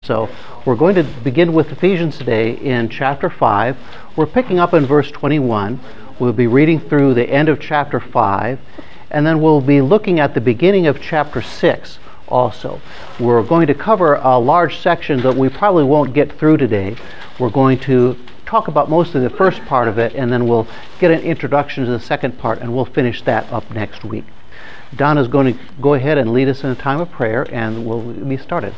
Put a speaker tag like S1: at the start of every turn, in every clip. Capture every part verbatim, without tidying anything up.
S1: So we're going to begin with Ephesians today in chapter five. We're picking up in verse twenty-one. We'll be reading through the end of chapter five, and then we'll be looking at the beginning of chapter six also. We're going to cover a large section that we probably won't get through today. We're going to talk about most of the first part of it, and then we'll get an introduction to the second part, and we'll finish that up next week. Donna's going to go ahead and lead us in a time of prayer, and we'll be started.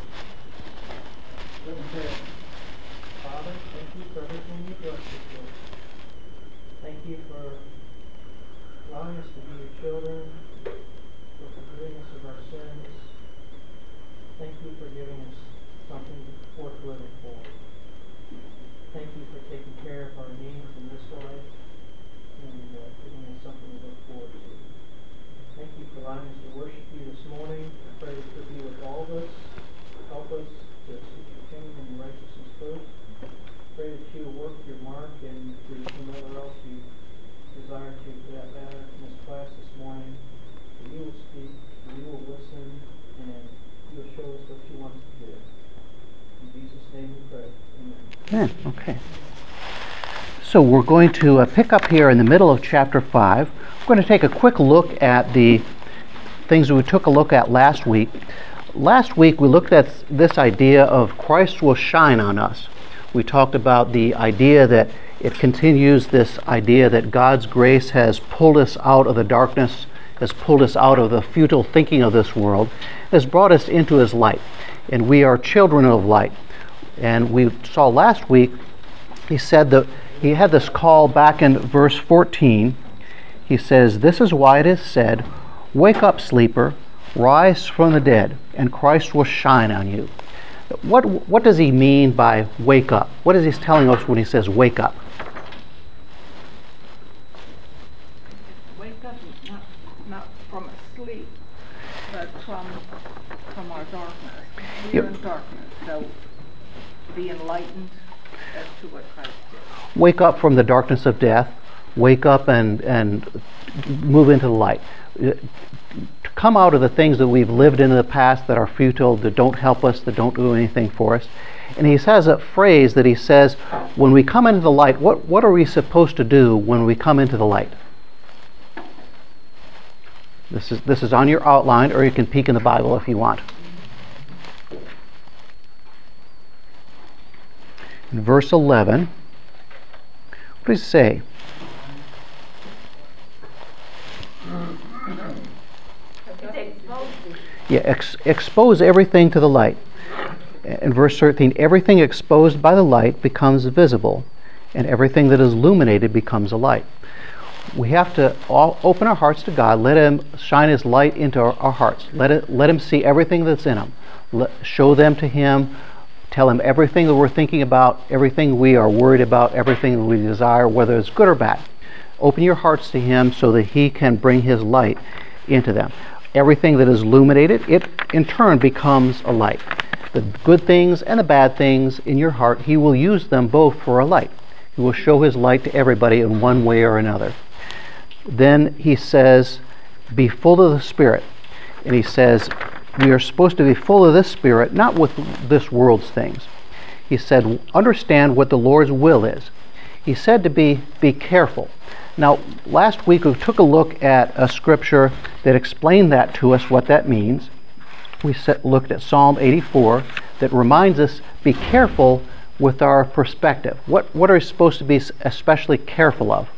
S2: Father, thank you for everything you've done for us. Thank you for allowing us to be your children, for the forgiveness of our sins. Thank you for giving us something worth living for. Thank you for taking care of our needs in this life and uh, giving us something to look forward to. Thank you for allowing us to worship you this morning. I pray that you'll be with all of us. Help us to seek your kingdom and your righteousness first. Pray that you will work your mark and through whomever else you desire to, for that matter, in this class this morning. That you will speak, that you will listen, and you will show us what you want us to do. In Jesus' name we pray. Amen.
S1: Amen. Okay. So we're going to uh, pick up here in the middle of chapter five. We're going to take a quick look at the things that we took a look at last week. Last week we looked at this idea of Christ will shine on us. We talked about the idea that it continues this idea that God's grace has pulled us out of the darkness, has pulled us out of the futile thinking of this world, has brought us into his light. And we are children of light. And we saw last week, he said that he had this call back in verse fourteen. He says, "This is why it is said, 'Wake up, sleeper, rise from the dead, and Christ will shine on you.'" What what does he mean by wake up? What is he telling us when he says wake up?
S3: Wake up is not, not from a sleep, but from from our darkness. We
S1: Yep.
S3: are in darkness, so be enlightened as to what Christ did.
S1: Wake up from the darkness of death. Wake up and and move into the light. To come out of the things that we've lived in the past that are futile, that don't help us, that don't do anything for us. And he has a phrase that he says, when we come into the light, what, what are we supposed to do when we come into the light? This is, this is on your outline, or you can peek in the Bible if you want. In verse eleven, what does it say? Yeah, ex- expose everything to the light. In verse thirteen, everything exposed by the light becomes visible, and everything that is illuminated becomes a light. We have to all open our hearts to God, let him shine his light into our, our hearts. Let it, let him see everything that's in them. Let, show them to him. Tell him everything that we're thinking about, everything we are worried about, everything that we desire, whether it's good or bad. Open your hearts to him so that he can bring his light into them. Everything that is illuminated, it in turn becomes a light. The good things and the bad things in your heart, he will use them both for a light. He will show his light to everybody in one way or another. Then he says, be full of the Spirit. And he says, we are supposed to be full of this Spirit, not with this world's things. He said, understand what the Lord's will is. He said to be, be careful. Now, last week we took a look at a scripture that explained that to us, what that means. We set, looked at Psalm eighty-four that reminds us, be careful with our perspective. What, what are we supposed to be especially careful of?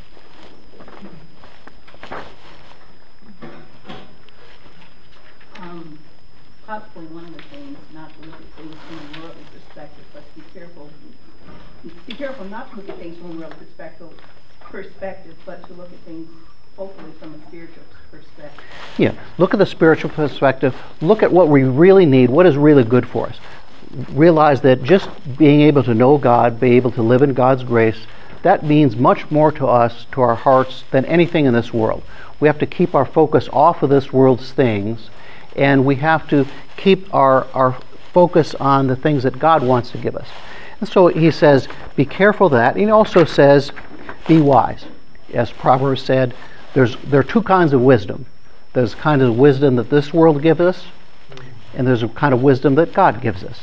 S4: Um, possibly one of the things, not to look at things from a worldly perspective, but to be careful. Be careful not to look at things from a worldly perspective, perspective, but to look at things hopefully from a spiritual perspective.
S1: Yeah, look at the spiritual perspective. Look at what we really need, what is really good for us. Realize that just being able to know God, be able to live in God's grace, that means much more to us, to our hearts, than anything in this world. We have to keep our focus off of this world's things, and we have to keep our, our focus on the things that God wants to give us. And so he says, be careful of that. He also says, be wise. As Proverbs said, there's there are two kinds of wisdom. There's the kind of wisdom that this world gives us, and there's a kind of wisdom that God gives us.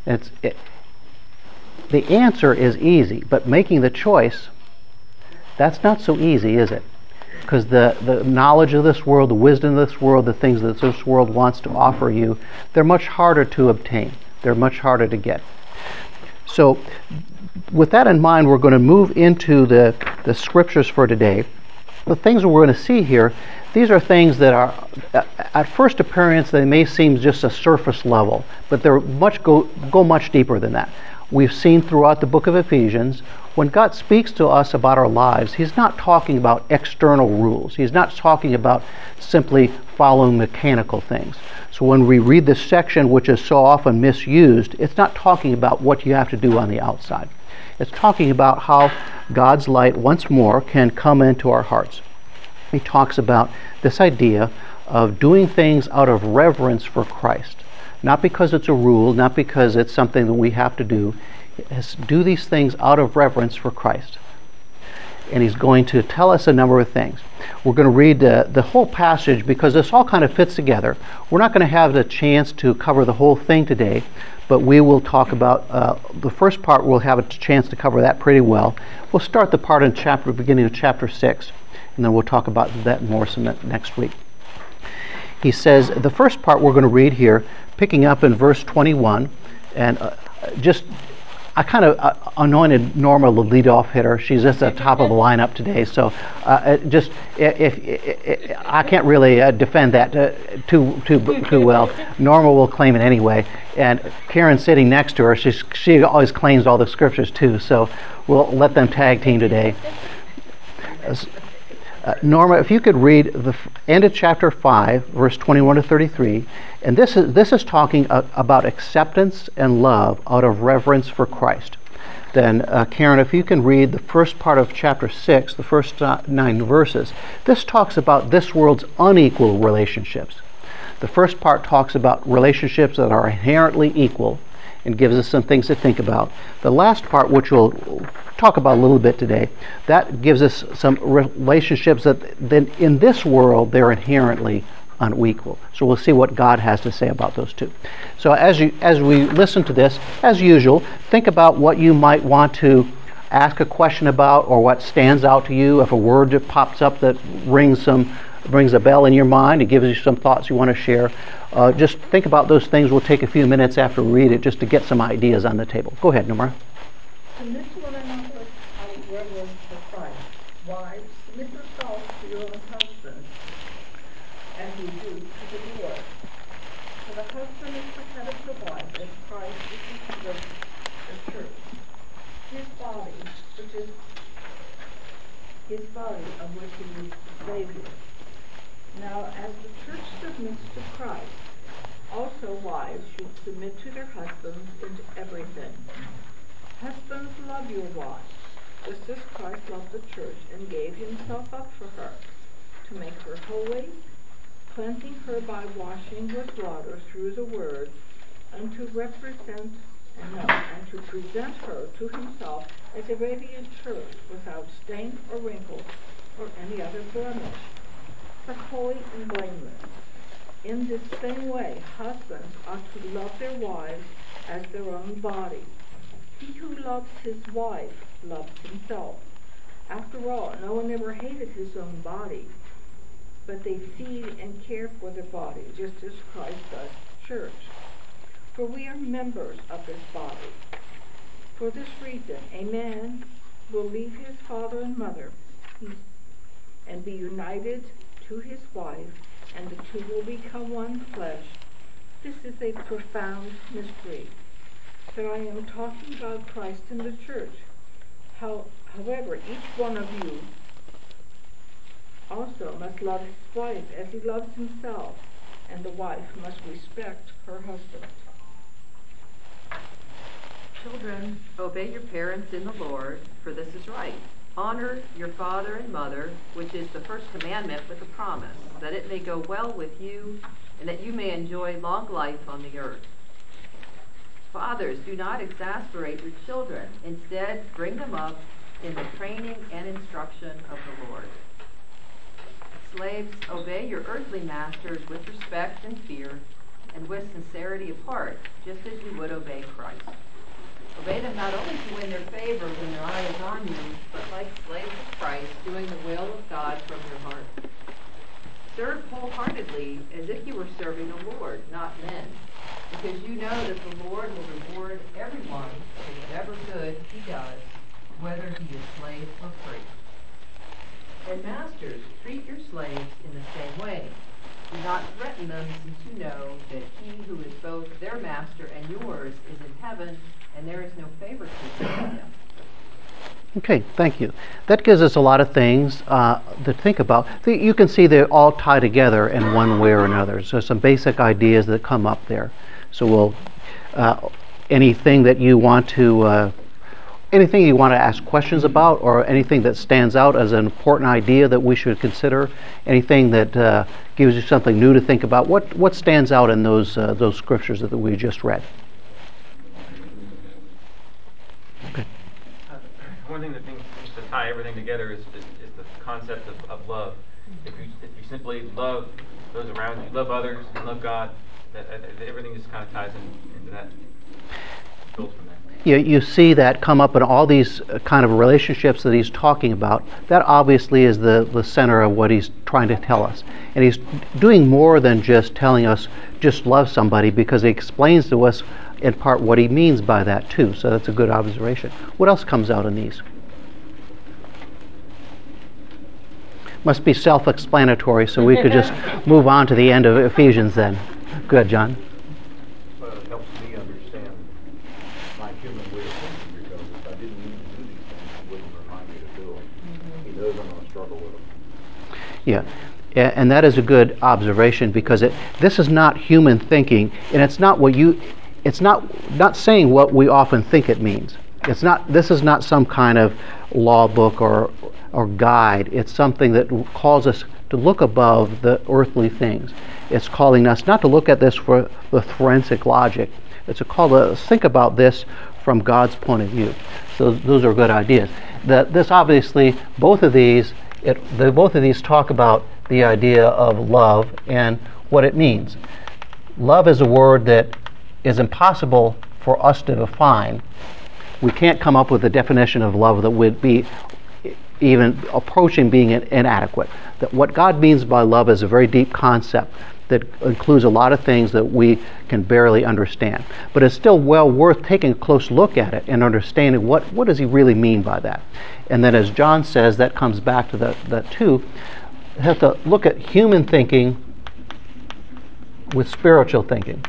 S1: It's, it, the answer is easy, but making the choice, that's not so easy, is it? Because the, the knowledge of this world, the wisdom of this world, the things that this world wants to offer you, they're much harder to obtain. They're much harder to get. So with that in mind, we're going to move into the, the scriptures for today. The things that we're going to see here, these are things that are, at first appearance, they may seem just a surface level, but they're much go, go much deeper than that. We've seen throughout the book of Ephesians, when God speaks to us about our lives, He's not talking about external rules. He's not talking about simply following mechanical things. So when we read this section, which is so often misused, it's not talking about what you have to do on the outside. It's talking about how God's light once more can come into our hearts. He talks about this idea of doing things out of reverence for Christ. Not because it's a rule, not because it's something that we have to do. It's do these things out of reverence for Christ. And he's going to tell us a number of things. We're going to read uh, the whole passage because this all kind of fits together. We're not going to have the chance to cover the whole thing today, but we will talk about uh, the first part. We'll have a chance to cover that pretty well. We'll start the part in chapter beginning of chapter six, and then we'll talk about that more some next week. He says the first part we're going to read here, picking up in verse twenty-one, and uh, just I kind of uh, anointed Norma the leadoff hitter. She's just at the top of the lineup today, so uh, it just if, if, if I can't really uh, defend that uh, too too too well. Norma will claim it anyway, and Karen sitting next to her, she she always claims all the scriptures too. So we'll let them tag team today. Uh, Norma, if you could read the f- end of chapter five, verse twenty-one to thirty-three, and this is this is talking uh, about acceptance and love out of reverence for Christ. Then, uh, Karen, if you can read the first part of chapter six, the first uh, nine verses, this talks about this world's unequal relationships. The first part talks about relationships that are inherently equal and gives us some things to think about. The last part, which we'll talk about a little bit today, that gives us some relationships that then in this world they're inherently unequal. So we'll see what God has to say about those two. So as you as we listen to this, as usual, think about what you might want to ask a question about or what stands out to you. If a word that pops up that rings some brings a bell in your mind, it gives you some thoughts you want to share. Uh, just think about those things. We'll take a few minutes after we read it just to get some ideas on the table. Go ahead, Nomura.
S5: Submit to one another out of reverence for Christ. Wives, submit yourselves to your own husbands, as you do to the Lord. For the husband is the head of the wife, as Christ is the head of the church, his body, which is his body, of which he is the Savior. Now, as the church submits to Christ, also wives should submit to their husbands in everything. Husbands, love your wives, just as Christ loved the church and gave himself up for her, to make her holy, cleansing her by washing with water through the word, and to represent and no, and to present her to himself as a radiant church without stain or wrinkle or any other blemish, but holy and blameless. In this same way, husbands ought to love their wives as their own bodies. He who loves his wife loves himself. After all, no one ever hated his own body, but they feed and care for the body, just as Christ does the church. For we are members of this body. For this reason, a man will leave his father and mother and be united to his wife, and the two will become one flesh. This is a profound mystery. But I am talking about Christ and the church. How, however, each one of you also must love his wife as he loves himself, and the wife must respect her husband.
S6: Children, obey your parents in the Lord, for this is right. Honor your father and mother, which is the first commandment with a promise, that it may go well with you, and that you may enjoy long life on the earth. Fathers, do not exasperate your children. Instead, bring them up in the training and instruction of the Lord. Slaves, obey your earthly masters with respect and fear, and with sincerity of heart, just as you would obey Christ. Obey them not only to win their favor when their eye is on you, but like slaves of Christ, doing the will of God from your heart. Serve wholeheartedly as if you were serving the Lord, not men, because you know that the Lord will reward everyone for whatever good he does, whether he is slave or free. And masters, treat your slaves in the same way. Do not threaten them, since you know that he who is both their master and yours is in heaven, and there is no favoritism in him.
S1: Okay, thank you. That gives us a lot of things uh, to think about. You can see they all tie together in one way or another. So some basic ideas that come up there. So we'll uh, anything that you want to uh, anything you want to ask questions about, or anything that stands out as an important idea that we should consider, anything that uh, gives you something new to think about. What what stands out in those uh, those scriptures that we just read? Okay.
S7: One thing that seems to tie everything together is, is, is the concept of, of love. If you, if you simply love those around you, love others, and love God, that, that everything just kind of ties in, into that, builds from there.
S1: You, you see that come up in all these uh, kind of relationships that he's talking about. That obviously is the, the center of what he's trying to tell us. And he's doing more than just telling us just love somebody, because he explains to us in part what he means by that too. So that's a good observation. What else comes out in these? Must be self-explanatory, so we could just move on to the end of Ephesians then. Good, John.
S8: Well, it helps me understand my human way of thinking, because if I didn't need to do these things, he wouldn't remind me to do them. Mm-hmm. He knows I'm going to struggle with them.
S1: Yeah. And that is a good observation, because it this is not human thinking, and it's not what you it's not not saying what we often think it means. It's not this is not some kind of law book or or guide. It's something that calls us to look above the earthly things. It's calling us not to look at this for the forensic logic. It's a call to think about this from God's point of view. So those are good ideas. That this obviously both of these it the both of these talk about the idea of love and what it means. Love is a word that is impossible for us to define. We can't come up with a definition of love that would be even approaching being inadequate. That what God means by love is a very deep concept that includes a lot of things that we can barely understand. But it's still well worth taking a close look at it and understanding what, what does he really mean by that. And then, as John says, that comes back to that, that too. We have to look at human thinking with spiritual thinking.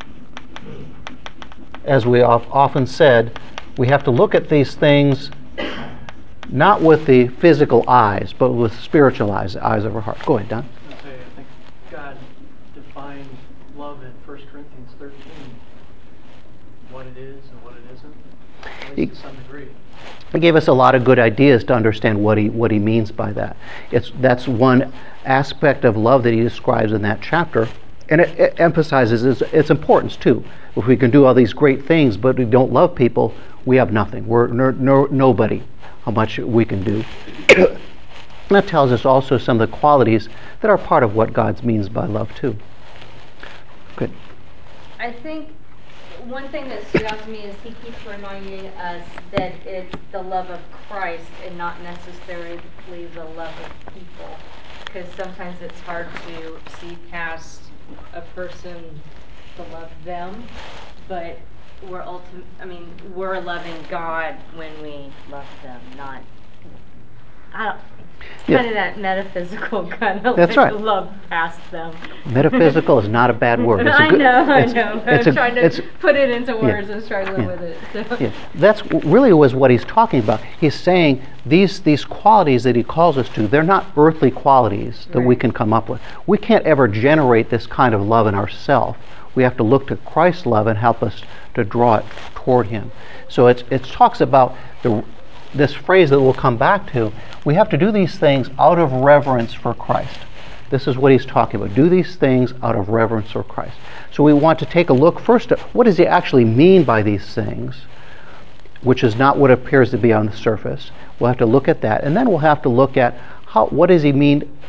S1: As we have often said, we have to look at these things not with the physical eyes, but with spiritual eyes, eyes of our heart. Go ahead, Don.
S2: I was gonna say, I think God defined love in First Corinthians thirteen, what it is and what it isn't, at least to some degree.
S1: He gave us a lot of good ideas to understand what he what he means by that. It's that's one aspect of love that he describes in that chapter, and it, it emphasizes its, its importance too. If we can do all these great things, but we don't love people, we have nothing. We're no, no, nobody. How much we can do. And that tells us also some of the qualities that are part of what God means by love too. Good.
S9: I think one thing that stood out to me is he keeps reminding us that it's the love of Christ and not necessarily the love of people, because sometimes it's hard to see past a person to love them, but we're ultim- I mean, we're loving God when we love them, not. I don't.
S1: Yeah.
S9: Kind of that metaphysical kind of
S1: That's
S9: like
S1: right.
S9: love past them.
S1: Metaphysical is not a bad word. It's a
S9: I
S1: good,
S9: know, I
S1: it's,
S9: know.
S1: It's
S9: I'm
S1: a,
S9: trying to
S1: it's,
S9: put it into words
S1: yeah,
S9: and struggling
S1: yeah,
S9: with it. So.
S1: yeah. That's really was what he's talking about. He's saying these these qualities that he calls us to, they're not earthly qualities that
S9: Right.
S1: we can come up with. We can't ever generate this kind of love in ourselves. We have to look to Christ's love and help us to draw it toward him. So it's, it talks about the, this phrase that we'll come back to. We have to do these things out of reverence for Christ. This is what he's talking about. Do these things out of reverence for Christ. So we want to take a look first at what does he actually mean by these things, which is not what appears to be on the surface. We'll have to look at that, and then we'll have to look at how what does he mean,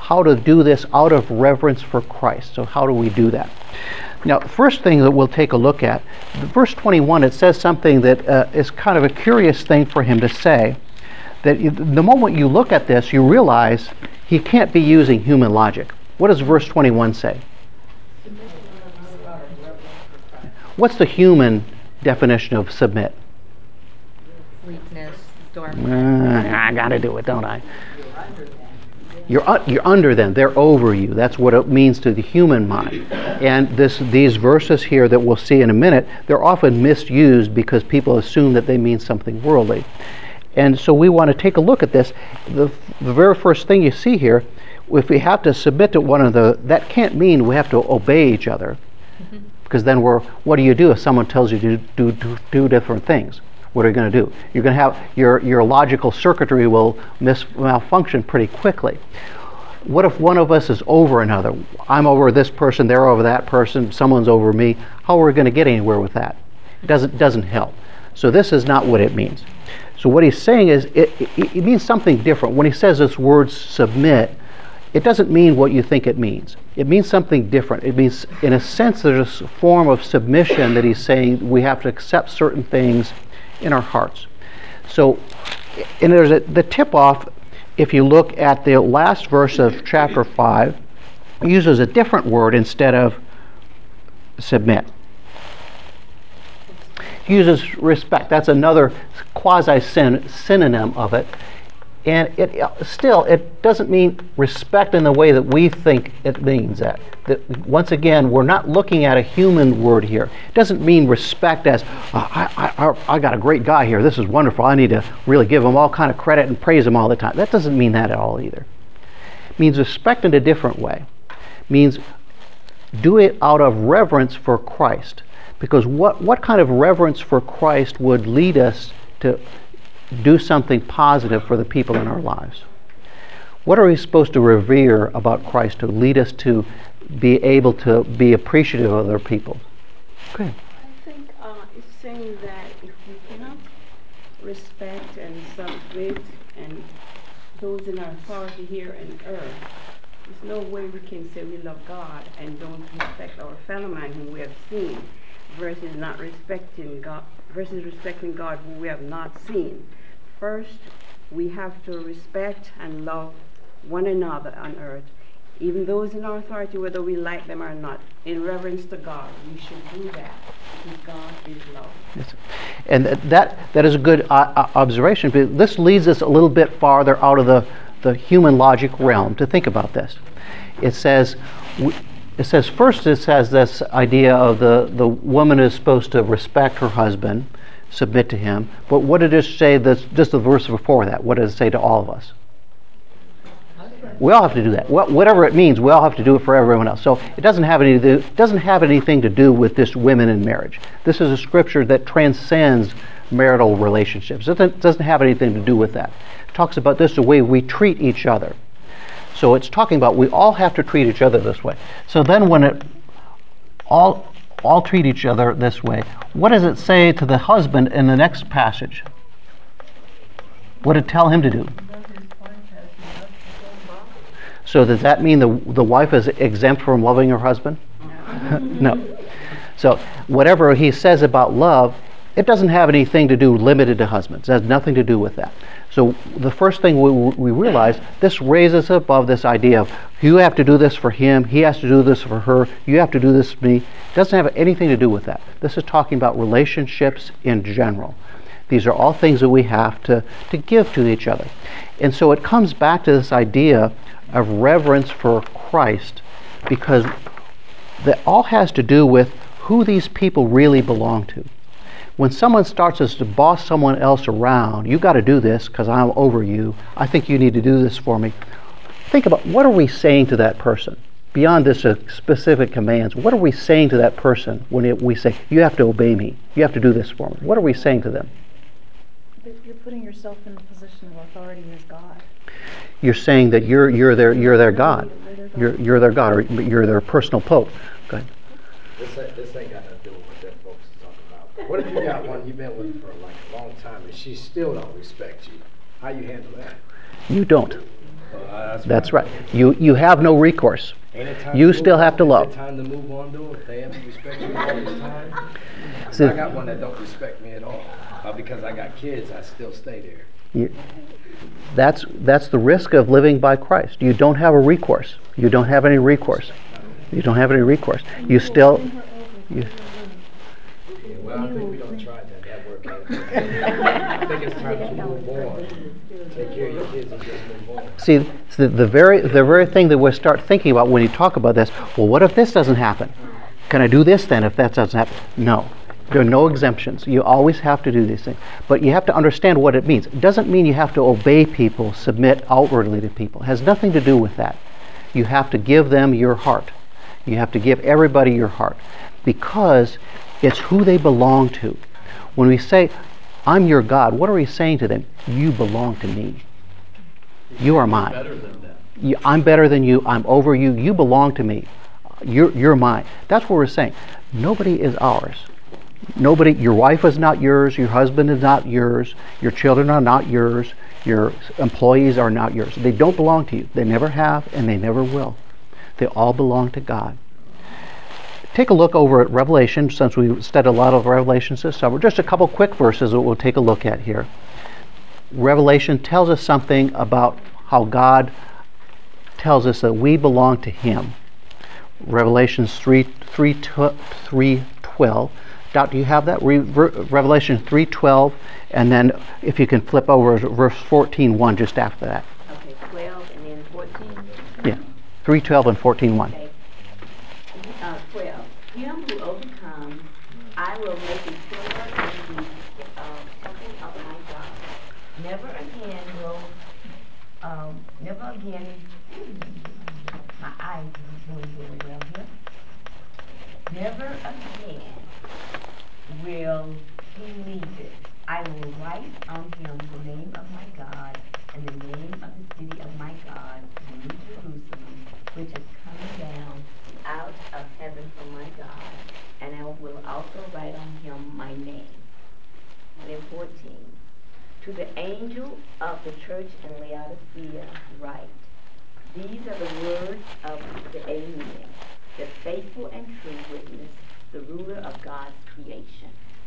S1: how to do this out of reverence for Christ. So how do we do that? Now, the first thing that we'll take a look at, verse twenty-one, it says something that uh, is kind of a curious thing for him to say. That you, the moment you look at this, you realize he can't be using human logic. What does verse twenty-one say? What's the human definition of submit?
S9: Weakness, dormant.
S1: Uh, I got to do it, don't I? You're uh, you're under them. They're over you. That's what it means to the human mind. And this these verses here that we'll see in a minute, they're often misused because people assume that they mean something worldly. And so we want to take a look at this. The, the very first thing you see here, if we have to submit to one another, that can't mean we have to obey each other. Mm-hmm. Because then we're, what do you do if someone tells you to do, do, do different things? What are you going to do? You're going to have, your, your logical circuitry will mis- malfunction pretty quickly. What if one of us is over another? I'm over this person, they're over that person, someone's over me. How are we going to get anywhere with that? It doesn't, doesn't help. So this is not what it means. So what he's saying is, it, it, it means something different. When he says this word submit, it doesn't mean what you think it means. It means something different. It means, in a sense, there's a form of submission that he's saying we have to accept certain things in our hearts. So, and there's a, the tip-off, if you look at the last verse of chapter five, it uses a different word instead of submit. He uses respect. That's another quasi-synonym of it. And it still, it doesn't mean respect in the way that we think it means that. That once again, we're not looking at a human word here. It doesn't mean respect as, oh, I, I, I got a great guy here. This is wonderful. I need to really give him all kind of credit and praise him all the time. That doesn't mean that at all either. It means respect in a different way. It means do it out of reverence for Christ. Because what, what kind of reverence for Christ would lead us to do something positive for the people in our lives? What are we supposed to revere about Christ to lead us to be able to be appreciative of other people? Okay.
S10: I think uh, it's saying that if we cannot respect and submit and those in our authority here on earth, there's no way we can say we love God and don't respect our fellow man whom we have seen, versus not respecting God, versus respecting God who we have not seen. First, we have to respect and love one another on earth, even those in our authority, whether we like them or not. In reverence to God, we should do that, because God is love.
S1: Yes. And that that is a good uh, observation. But this leads us a little bit farther out of the, the human logic realm to think about this. It says, it says first it says this idea of the, the woman is supposed to respect her husband, submit to him. But what did it say, that's just the verse before that? What does it say to all of us? We all have to do that. Well, whatever it means, we all have to do it for everyone else. So it doesn't have any it doesn't have anything to do with this women in marriage. This is a scripture that transcends marital relationships. It doesn't, doesn't have anything to do with that. It talks about this the way we treat each other. So it's talking about we all have to treat each other this way. So then when it all all treat each other this way, what does it say to the husband in the next passage? What did it tell him to do? So does that mean the the wife is exempt from loving her husband? No. So whatever he says about love, it doesn't have anything to do limited to husbands. It has nothing to do with that. So the first thing we, we realize, this raises above this idea of you have to do this for him, he has to do this for her, you have to do this for me. It doesn't have anything to do with that. This is talking about relationships in general. These are all things that we have to, to give to each other. And so it comes back to this idea of reverence for Christ, because that all has to do with who these people really belong to. When someone starts us to boss someone else around, you got to do this because I'm over you, I think you need to do this for me. Think about, what are we saying to that person? Beyond this uh, specific commands, what are we saying to that person when it, we say, you have to obey me, you have to do this for me? What are we saying to them?
S11: You're putting yourself in the position of authority as God.
S1: You're saying that you're you're their you're their God. You're you're their God, or you're their personal pope. Go ahead.
S12: This ain't, this ain't got nothing to do with what that folks is talking about. What if you got one you've been with for like a long time and she still don't respect you? How you handle that?
S1: You don't.
S12: Well, that's
S1: That's
S12: right.
S1: right. You you have no recourse.
S12: Ain't it time
S1: You
S12: to
S1: still
S12: move
S1: have
S12: on?
S1: to
S12: Is
S1: love.
S12: it time to move on, though, if they haven't respected you all this time?
S1: See-
S12: I got one that don't respect me at all. But because I got kids, I still stay there.
S1: You, that's that's the risk of living by Christ. You don't have a recourse. You don't have any recourse. You don't have any recourse. You still. You,
S12: Yeah, well, I think we don't try that. That work ain't. I think it's time to move on. Take care of your kids and just move on.
S1: see, the, the very the very thing that we start thinking about when you talk about this. Well, what if this doesn't happen? Can I do this then if that doesn't happen? No. There are no exemptions. You always have to do these things. But you have to understand what it means. It doesn't mean you have to obey people, submit outwardly to people. It has nothing to do with that. You have to give them your heart. You have to give everybody your heart. Because it's who they belong to. When we say, I'm your God, what are we saying to them? You belong to me. You are mine.
S8: Better than them.
S1: You, I'm better than you. I'm over you. You belong to me. You're, you're mine. That's what we're saying. Nobody is ours. Nobody, your wife is not yours, your husband is not yours, your children are not yours, your employees are not yours. They don't belong to you. They never have and they never will. They all belong to God. Take a look over at Revelation, since we studied a lot of Revelations this summer. Just a couple quick verses that we'll take a look at here. Revelation tells us something about how God tells us that we belong to Him. Revelations three twelve. Dot, do you have that? Re, Re, Revelation three twelve, and then if you can flip over to verse fourteen one just after that.
S10: Okay, twelve and then fourteen.
S1: Yeah, three twelve and fourteen one.
S10: Okay. Uh, twelve. Him who overcomes, I will make a pillar in the uh, temple of my God. Never again will, um, never again, my eyes are doing very well here. Never again will he leave it. I will write on him the name of my God and the name of the city of my God, the New Jerusalem, which is coming down out of heaven from my God, and I will also write on him my name. And in fourteen, to the angel of the church in Laodicea write, these are the words of the Amen, the faithful and true witness, the ruler of God's creation.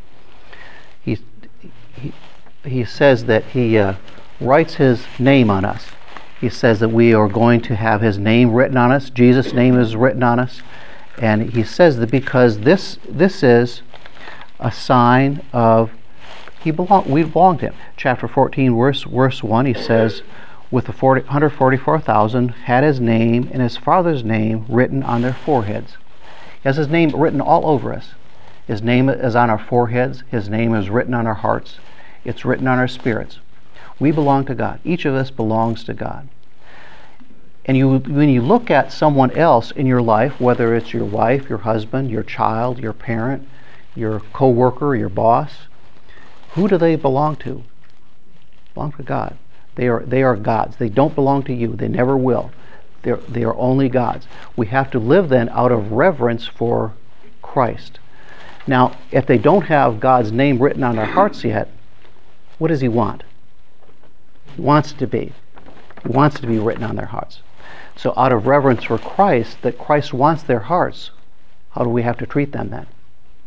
S1: He, he, he says that he uh, writes his name on us. He says that we are going to have his name written on us. Jesus' name is written on us. And he says that because this this is a sign of he belong, we belong to him. Chapter fourteen, verse, verse one, he says, with the forty, one hundred forty-four thousand had his name and his father's name written on their foreheads. He has his name written all over us. His name is on our foreheads. His name is written on our hearts. It's written on our spirits. We belong to God. Each of us belongs to God. And you, when you look at someone else in your life, whether it's your wife, your husband, your child, your parent, your co-worker, your boss, who do they belong to? Belong to God. They are, they are God's. They don't belong to you. They never will. They're, they are only God's. We have to live then out of reverence for Christ. Now, if they don't have God's name written on their hearts yet, what does He want? He wants it to be. He wants it to be written on their hearts. So out of reverence for Christ, that Christ wants their hearts, how do we have to treat them then?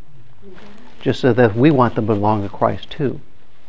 S1: Just so that we want them to belong to Christ too.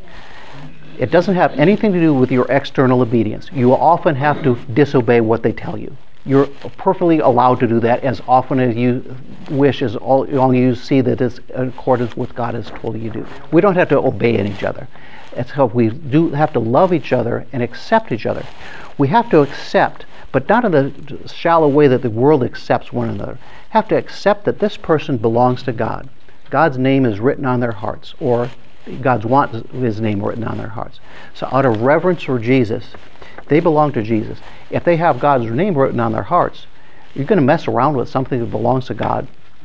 S1: It doesn't have anything to do with your external obedience. You will often have to disobey what they tell you. You're perfectly allowed to do that as often as you wish, as long as you see that it's in accordance with God has told you to do. We don't have to obey each other. It's how we do have to love each other and accept each other. We have to accept, but not in the shallow way that the world accepts one another. Have to accept that this person belongs to God. God's name is written on their hearts, or God's wants His name written on their hearts. So out of reverence for Jesus, they belong to Jesus. If they have God's name written on their hearts, you're going to mess around with something that belongs to God.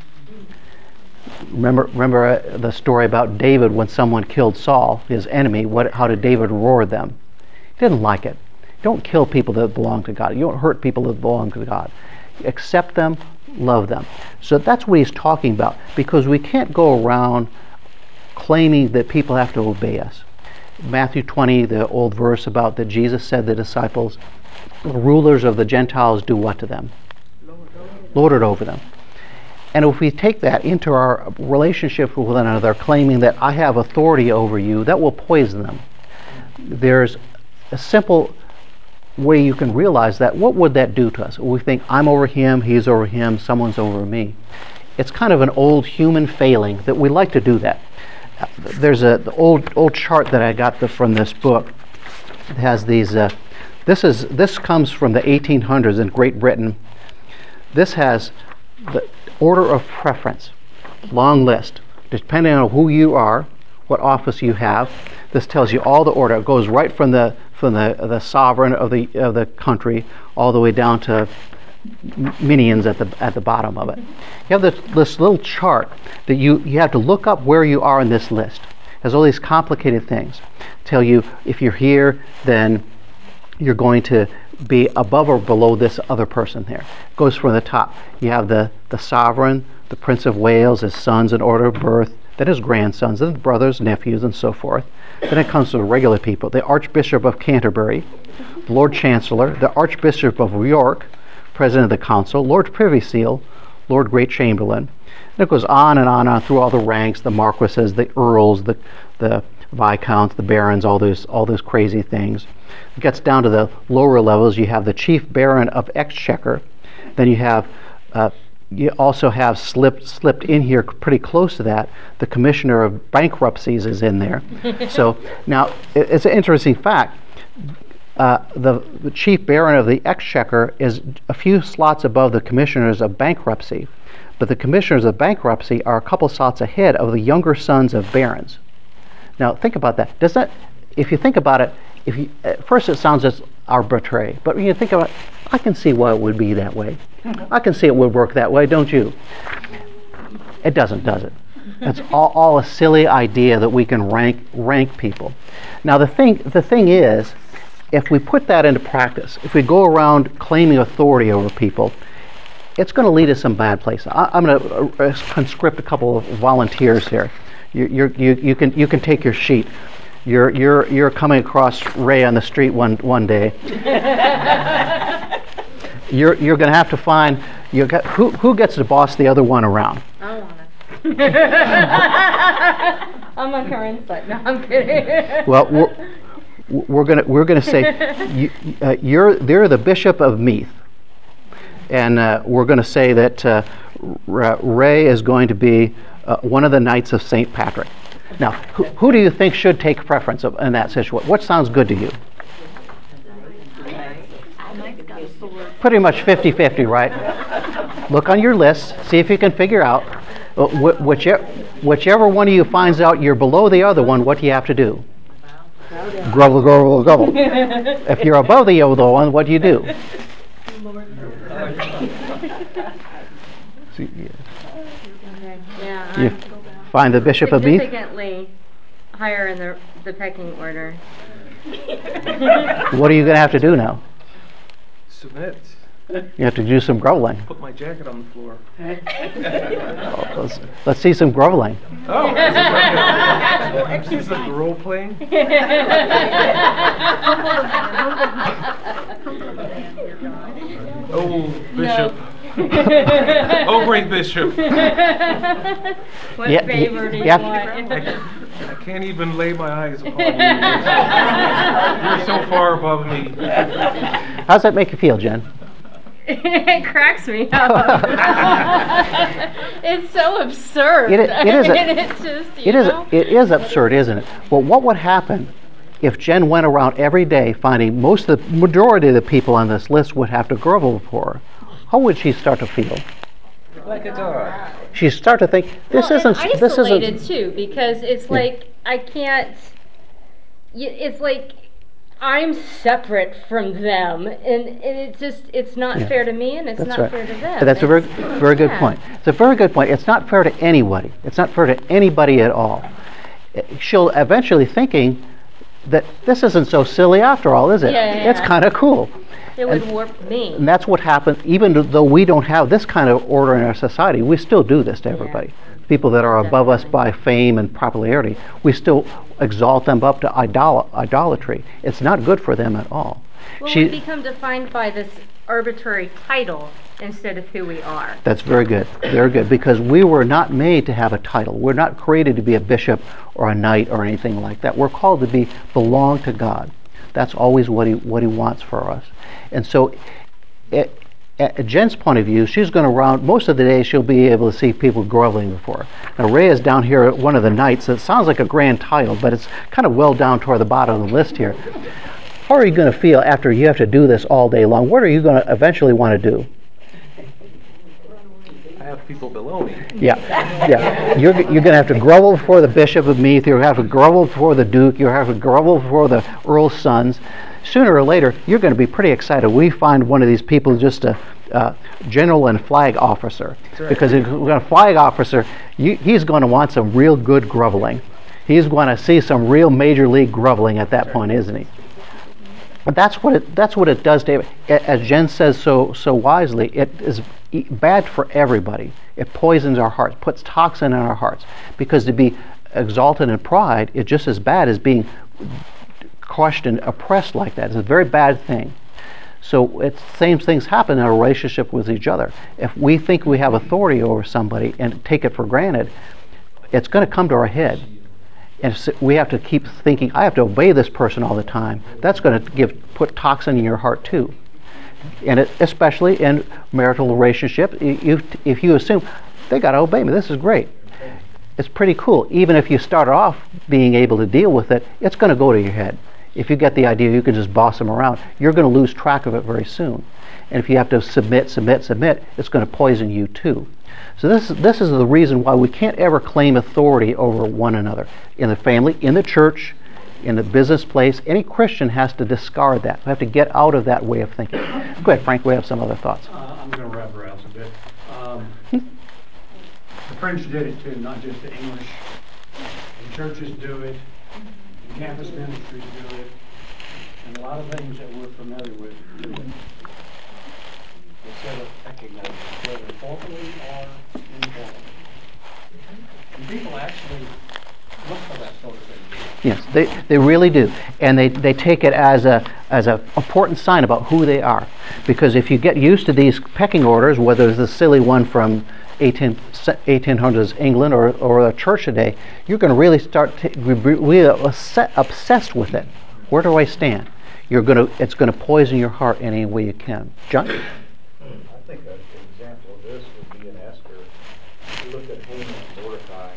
S1: Remember, remember uh, the story about David when someone killed Saul, his enemy. What? How did David reward them? He didn't like it. Don't kill people that belong to God. You don't hurt people that belong to God. Accept them, love them. So that's what he's talking about, because we can't go around claiming that people have to obey us. Matthew twenty, the old verse about that Jesus said to the disciples, rulers of the Gentiles do what to them? Lord it over them. And if we take that into our relationships with one another, claiming that I have authority over you, that will poison them. There's a simple way you can realize that. What would that do to us? We think, I'm over him, he's over him, someone's over me. It's kind of an old human failing that we like to do that. There's a the old old chart that I got the, from this book. It has these. Uh, this is this comes from the eighteen hundreds in Great Britain. This has the order of preference, long list, depending on who you are, what office you have. This tells you all the order. It goes right from the from the the sovereign of the of the country all the way down to minions at the at the bottom of it. You have this, this little chart that you you have to look up where you are in this list. It has all these complicated things. Tell you if you're here, then you're going to be above or below this other person there. It goes from the top. You have the the sovereign, the Prince of Wales, his sons in order of birth, then his grandsons, then brothers, nephews, and so forth. Then it comes to the regular people: the Archbishop of Canterbury, the Lord Chancellor, the Archbishop of York, President of the Council, Lord Privy Seal, Lord Great Chamberlain. And it goes on and on and on through all the ranks, the marquises, the earls, the the viscounts, the barons, all those all those crazy things. It gets down to the lower levels. You have the Chief Baron of Exchequer. Then you have uh, you also have slipped slipped in here pretty close to that. The Commissioner of Bankruptcies is in there. So now it, it's an interesting fact. Uh, the, the Chief Baron of the Exchequer is a few slots above the Commissioners of Bankruptcy, but the Commissioners of Bankruptcy are a couple slots ahead of the younger sons of barons. Now think about that. Does that, if you think about it, if you, at first it sounds just arbitrary, but when you think about it, I can see why it would be that way. I can see it would work that way, don't you? It doesn't, does it? It's all, all a silly idea that we can rank rank people. Now the thing the thing is, if we put that into practice, if we go around claiming authority over people, it's going to lead us some bad places. I, I'm going to uh, conscript a couple of volunteers here. You, you're, you, you can you can take your sheet. You're you're you're coming across Ray on the street one one day. you're you're going to have to find you got, who who gets to boss the other one around.
S9: I want to. I'm on her insight. No, I'm kidding.
S1: Well, we're, we're gonna we're gonna say you, uh, you're they're the Bishop of Meath, and uh, we're going to say that uh, Ray is going to be uh, one of the Knights of Saint Patrick. Now, who, who do you think should take preference of, in that situation? What sounds good to you? Pretty much fifty fifty, right? Look on your list, see if you can figure out. Uh, wh- whichever, whichever one of you finds out you're below the other one, what do you have to do? Grovel, grovel, grovel. If you're above the other one, what do you do? See, yeah.
S9: Okay. Yeah.
S1: You
S9: I'm
S1: find the Bishop of Meath?
S9: significantly higher in the the pecking order.
S1: What are you going to have to do now?
S12: Submit.
S1: You have to do some groveling.
S12: Put my jacket on the floor.
S1: Oh, let's, let's see some groveling.
S12: Oh, this is like role playing. Oh, Bishop. Oh, great Bishop.
S9: What
S1: Yeah,
S9: favor do you
S1: yeah.
S9: want?
S12: I can't even lay my eyes upon you. You're so far above me.
S1: How's that make you feel, Jen?
S9: It cracks me up. It's so absurd.
S1: It, it is. A,
S9: it just, you
S1: it is.
S9: know?
S1: It is absurd, isn't it? Well, what would happen if Jen went around every day finding most of the majority of the people on this list would have to grovel for her? How would she start to feel?
S12: Like a dog.
S1: She'd start to think, this
S9: well,
S1: isn't.
S9: And
S1: This
S9: isolated
S1: isn't.
S9: too, because it's
S1: Yeah.
S9: like I can't. y- It's like I'm separate from them, and, and it's just it's not
S1: Yeah.
S9: fair to me, and it's
S1: That's
S9: not
S1: right.
S9: fair to them.
S1: But that's a very,
S9: It's-
S1: very good
S9: yeah.
S1: point. It's a very good point. It's not fair to anybody. It's not fair to anybody at all. Uh, She'll eventually thinking that this isn't so silly after all, is it?
S9: Yeah, yeah,
S1: It's
S9: yeah.
S1: kind of cool.
S9: It would
S1: And-
S9: warp me.
S1: And that's what happens, even though we don't have this kind of order in our society, we still do this to everybody. People that are above us by fame and popularity, we still exalt them up to idol- idolatry. It's not good for them at all.
S9: Well,
S1: She,
S9: we become defined by this arbitrary title instead of who we are.
S1: That's very good, very good, because we were not made to have a title. We're not created to be a bishop or a knight or anything like that. We're called to be belong to God. That's always what he what he wants for us. And so, at, at Jen's point of view, she's going to round most of the day. She'll be able to see people groveling before her. Now, Ray is down here at one of the knights. It sounds like a grand title, but it's kind of well down toward the bottom of the list here. How are you going to feel after you have to do this all day long? What are you going to eventually want to do?
S8: I have people below me.
S1: Yeah, yeah. You're you're going to have to grovel before the Bishop of Meath. You're going to have to grovel before the Duke. You're going to have to grovel before the Earl's sons. Sooner or later, you're going to be pretty excited. We find one of these people just a uh, general and flag officer, right. Because if we're a flag officer, you, he's going to want some real good groveling. He's going to see some real major league groveling at that point, isn't he? But that's what it that's what it does to, as Jen says so so wisely, it is bad for everybody. It poisons our hearts, puts toxin in our hearts, because to be exalted in pride is just as bad as being crushed and oppressed like that. It's a very bad thing. So it's same things happen in a relationship with each other. If we think we have authority over somebody and take it for granted, it's going to come to our head. And we have to keep thinking, I have to obey this person all the time. That's going to give put toxin in your heart too. And it, especially in marital relationship, you, if you assume they got to obey me, this is great. It's pretty cool. Even if you start off being able to deal with it, it's going to go to your head. If you get the idea you can just boss them around, you're going to lose track of it very soon. And if you have to submit, submit, submit, it's going to poison you too. So this, this is the reason why we can't ever claim authority over one another. In the family, in the church, in the business place, any Christian has to discard that. We have to get out of that way of thinking. Go ahead, Frank, we have some other thoughts.
S13: Uh, I'm going to wrap around a bit. Um, the French did it too, not just the English. And churches do it, and campus ministries do it, and a lot of things that we're familiar with do it. Instead of recognizing whether formally or informally. And people actually look for that sort of thing.
S1: Yes, they, they really do. And they, they take it as a as an important sign about who they are. Because if you get used to these pecking orders, whether it's the silly one from eighteen hundreds England or, or a church today, you're going to really start to be really obsessed with it. Where do I stand? You're going to, it's going to poison your heart any way you can. John?
S8: I think an example of this would be in Esther. If you look at Haman and Mordecai,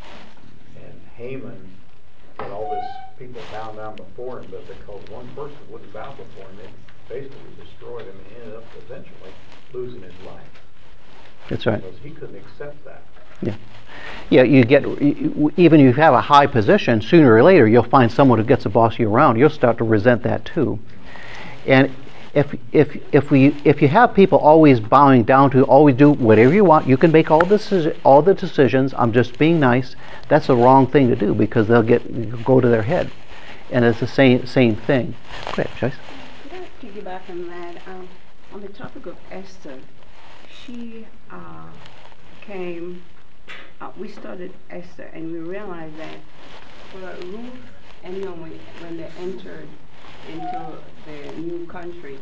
S8: and Haman had all this people bowing down before him, but because one person wouldn't bow before him, it basically destroyed him and ended up eventually losing his life.
S1: That's right.
S8: Because he couldn't accept that.
S1: Yeah. Yeah, you get, even if you have a high position, sooner or later you'll find someone who gets to boss you around. You'll start to resent that too. And if if if we if you have people always bowing down to always do whatever you want, you can make all the all the decisions. I'm just being nice. That's the wrong thing to do, because they'll get go to their head, and it's the same same thing. Go ahead, Joyce.
S10: Could I piggyback on that? Um, on the topic of Esther, she uh, came. Uh, we studied Esther, and we realized that for Ruth and Naomi, when they entered into the new country,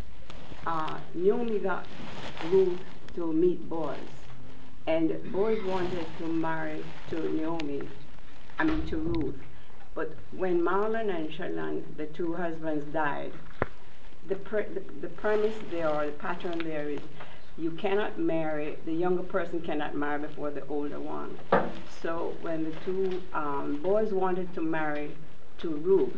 S10: uh, Naomi got Ruth to meet Boaz, and Boaz wanted to marry to Naomi, I mean to Ruth. But when Mahlon and Chalion, the two husbands, died, the, pre the, the premise there, or the pattern there, is you cannot marry, the younger person cannot marry before the older one. So when the two um, boys wanted to marry to Ruth,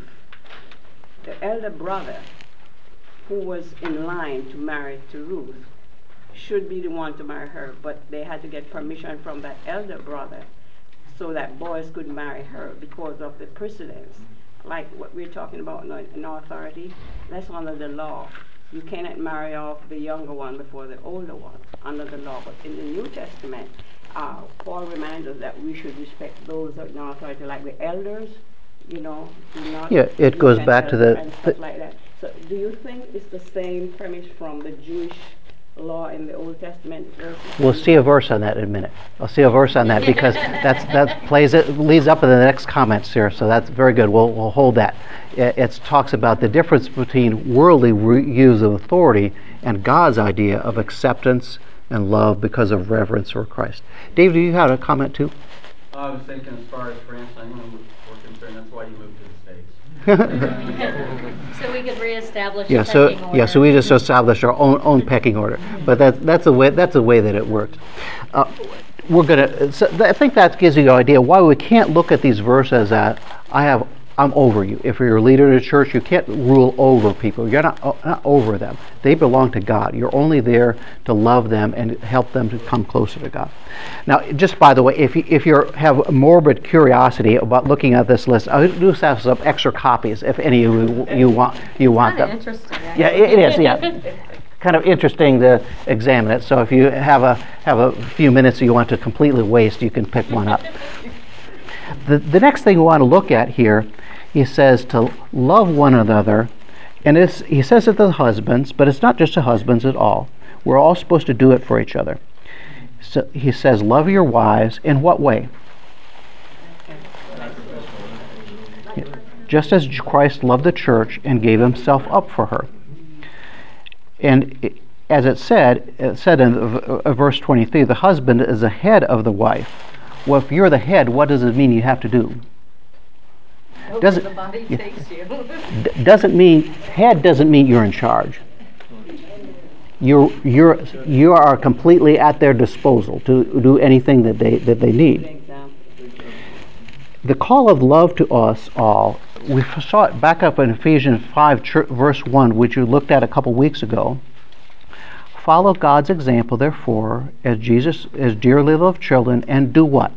S10: the elder brother, who was in line to marry to Ruth, should be the one to marry her, but they had to get permission from that elder brother so that boys could marry her because of the precedence. Like what we're talking about in authority, that's under the law. You cannot marry off the younger one before the older one under the law. But in the New Testament, uh, Paul reminds us that we should respect those in authority, like the elders, you know, do not.
S1: Yeah, it goes back to the.
S10: And stuff like that. So, do you think it's the same premise from the Jewish law in the Old Testament versus?
S1: We'll see a verse on that in a minute. I'll see a verse on that because that's that plays it leads up to the next comments here. So that's very good. We'll we'll hold that. It, it talks about the difference between worldly re- use of authority and God's idea of acceptance and love because of reverence for Christ. Dave, do you have a comment too?
S14: I was thinking as far as France, I know we're concerned, that's why you moved to the States.
S9: So we could reestablish
S1: Yeah,
S9: a
S1: so
S9: pecking order.
S1: yeah, so we just established our own own pecking order, but that that's a way that's a way that it works. Uh, we're gonna. So I think that gives you an idea why we can't look at these verses as I have. I'm over you. If you're a leader in a church, you can't rule over people. You're not, uh, not over them. They belong to God. You're only there to love them and help them to come closer to God. Now, just by the way, if you if you have morbid curiosity about looking at this list, I do have some extra copies if any of you, you want you want them.
S9: Interesting.
S1: Yeah, it, it is. Yeah, kind of interesting to examine it. So if you have a have a few minutes you want to completely waste, you can pick one up. The the next thing we want to look at here. He says to love one another, and it's, he says it to the husbands, but it's not just to husbands at all. We're all supposed to do it for each other. So he says, love your wives. In what way? Just as Christ loved the church and gave himself up for her. And it, as it said, it said in uh, verse twenty-three, the husband is the head of the wife. Well, if you're the head, what does it mean you have to do? Doesn't,
S6: the body
S1: yeah,
S6: takes you.
S1: d- doesn't mean head doesn't mean you're in charge. You're you're you are completely at their disposal to do anything that they that they need. The call of love to us all, we saw it back up in Ephesians five verse one, which you looked at a couple weeks ago. Follow God's example, therefore, as Jesus as dearly loved children, and do what?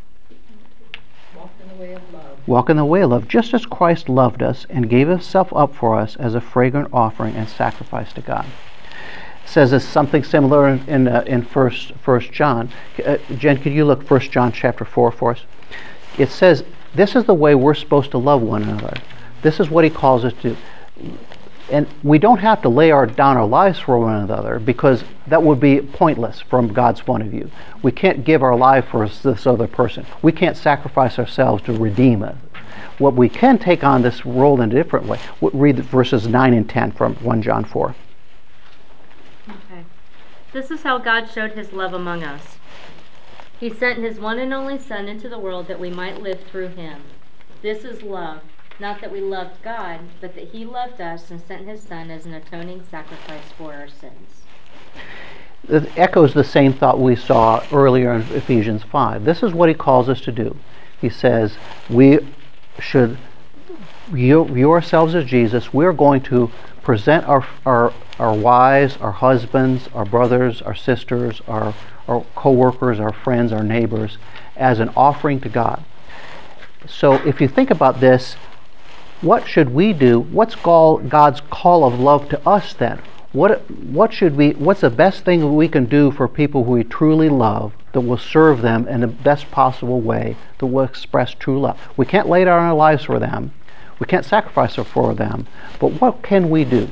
S1: Walk in the way of love, just as Christ loved us and gave himself up for us as a fragrant offering and sacrifice to God. It says it's something similar in in, uh, in First First John. Uh, Jen, could you look First John chapter four for us? It says this is the way we're supposed to love one another. This is what he calls us to. And we don't have to lay our, down our lives for one another because that would be pointless from God's point of view. We can't give our life for this other person. We can't sacrifice ourselves to redeem it. What we can take on this role in a different way. We'll read verses nine and ten from First John four.
S9: Okay. This is how God showed his love among us. He sent his one and only Son into the world that we might live through him. This is love. Not that we loved God, but that he loved us and sent his Son as an atoning sacrifice for our sins.
S1: It echoes the same thought we saw earlier in Ephesians five. This is what he calls us to do. He says we should view, view ourselves as Jesus. We're going to present our, our, our wives, our husbands, our brothers, our sisters, our, our co-workers, our friends, our neighbors as an offering to God. So if you think about this, what should we do? What's God's call of love to us then? What what should we? What's the best thing we can do for people who we truly love that will serve them in the best possible way that will express true love? We can't lay down our lives for them. We can't sacrifice for them. But what can we do?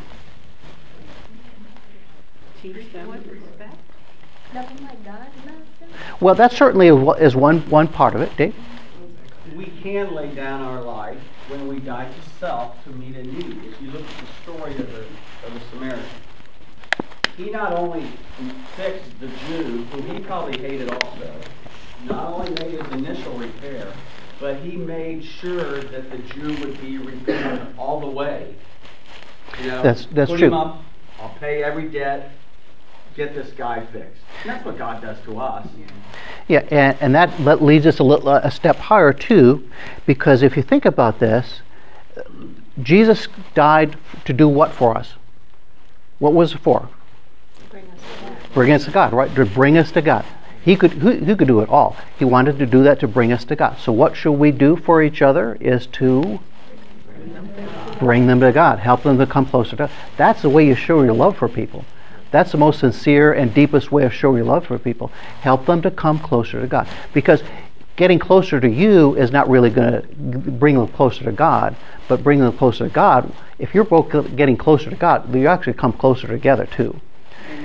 S10: Teach them.
S9: Love them like God loves them.
S1: Well, that certainly is one one part of it, Dave.
S15: We can lay down our life when we die to self to meet a need. If you look at the story of the, of the Samaritan, he not only fixed the Jew, who he probably hated also, not only made his initial repair, but he made sure that the Jew would be repaired all the way. You know,
S1: That's that's
S15: put
S1: true.
S15: him up, I'll pay every debt, get this guy fixed. And that's what God does to us.
S1: Yeah, and, and that le- leads us a, little, a step higher too, because if you think about this, Jesus died to do what for us? What was it for?
S9: Bring us to God.
S1: Bring us to God, right? To bring us to God. He could who, who could do it all. He wanted to do that to bring us to God. So what should we do for each other is to bring them to God, help them to come closer to God. That's the way you show your love for people. That's the most sincere and deepest way of showing your love for people. Help them to come closer to God. Because getting closer to you is not really going to bring them closer to God, but bring them closer to God. If you're both getting closer to God, you actually come closer together too.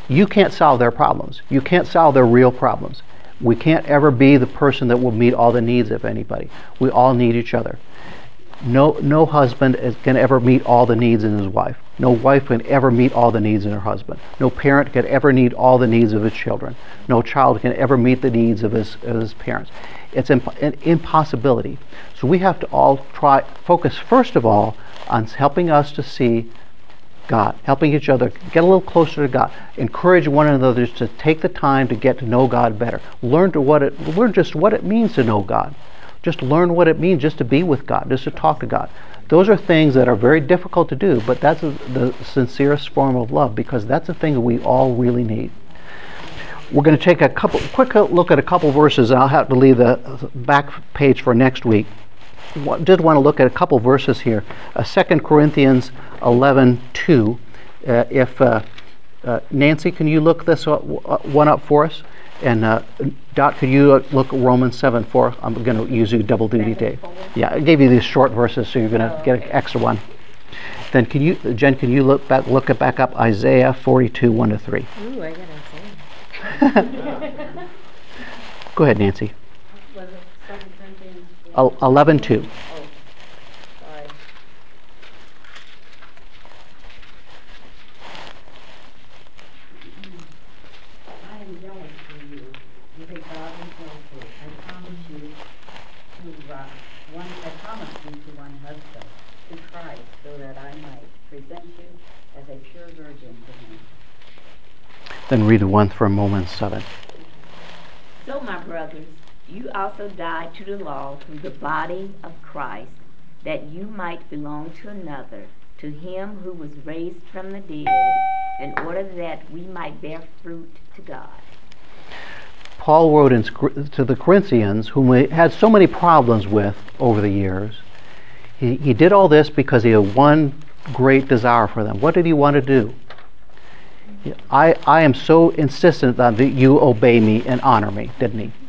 S1: You can't solve their problems. You can't solve their real problems. We can't ever be the person that will meet all the needs of anybody. We all need each other. No, no husband is, can ever meet all the needs in his wife. No wife can ever meet all the needs in her husband. No parent can ever meet all the needs of his children. No child can ever meet the needs of his, of his parents. It's imp- an impossibility. So we have to all try, focus first of all on helping us to see God, helping each other get a little closer to God. Encourage one another to take the time to get to know God better. Learn to what it, learn just what it means to know God. Just learn what it means just to be with God, just to talk to God. Those are things that are very difficult to do, but that's a, the sincerest form of love, because that's a thing that we all really need. We're going to take a couple, quick look at a couple verses, and I'll have to leave the back page for next week. I did want to look at a couple verses here. Uh, Second Corinthians eleven two. Uh, if uh, uh, Nancy, can you look this up, one up for us? And uh, Dot, could you look at Romans seven four? I'm going to use you double duty day. Yeah, I gave you these short verses, so you're going to get an extra one. Then can you, Jen, can you look back, look it back up, Isaiah forty-two one to three.
S9: Ooh, I got Isaiah.
S1: Go ahead, Nancy.
S9: Was it Second Corinthians?
S1: eleven two.
S9: Oh, sorry.
S16: I am jealous for you with a godly jealousy. I promise you to uh, one. I promised you to one husband, to Christ, so that I might present you as a pure virgin to him.
S1: Then read the one from Romans seven.
S16: So, my brothers, you also died to the law through the body of Christ, that you might belong to another, to him who was raised from the dead, in order that we might bear fruit to God.
S1: Paul wrote in, to the Corinthians, whom he had so many problems with over the years. He, he did all this because he had one great desire for them. What did he want to do? I, I am so insistent that you obey me and honor me, didn't he?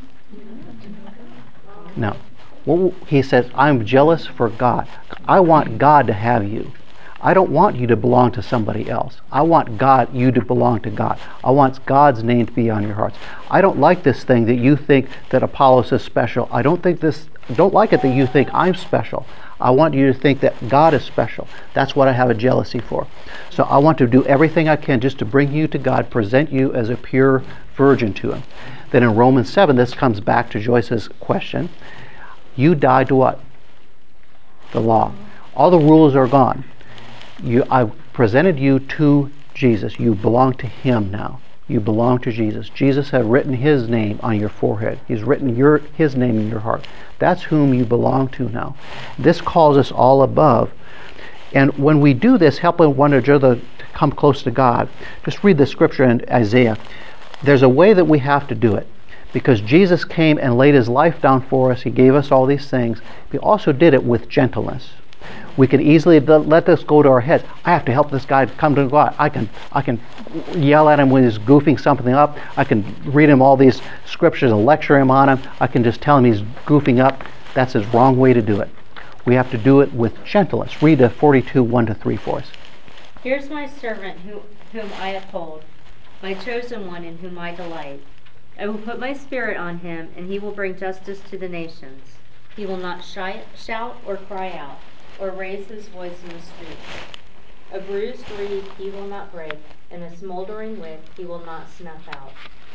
S1: No. Well, he says, I'm jealous for God. I want God to have you. I don't want you to belong to somebody else. I want God, you to belong to God. I want God's name to be on your hearts. I don't like this thing that you think that Apollos is special. I don't think this, don't like it that you think I'm special. I want you to think that God is special. That's what I have a jealousy for. So I want to do everything I can just to bring you to God, present you as a pure virgin to him. Then in Romans seven, this comes back to Joyce's question. You died to what? The law. All the rules are gone. You, I presented you to Jesus. You belong to him now. You belong to Jesus. Jesus had written his name on your forehead. He's written your his name in your heart. That's whom you belong to now. This calls us all above. And when we do this, helping one another to come close to God, just read the scripture in Isaiah. There's a way that we have to do it. Because Jesus came and laid his life down for us. He gave us all these things. He also did it with gentleness. We can easily let this go to our heads. I have to help this guy come to God. I can I can yell at him when he's goofing something up. I can read him all these scriptures and lecture him on them. I can just tell him he's goofing up. That's his wrong way to do it. We have to do it with gentleness. Read the forty-two, one to three for us.
S9: Here's my servant who, whom I uphold, my chosen one in whom I delight. I will put my spirit on him, and he will bring justice to the nations. He will not shy, shout or cry out, or raise his voice in the streets. A bruised reed he will not break, and a smoldering wick he will not snuff out.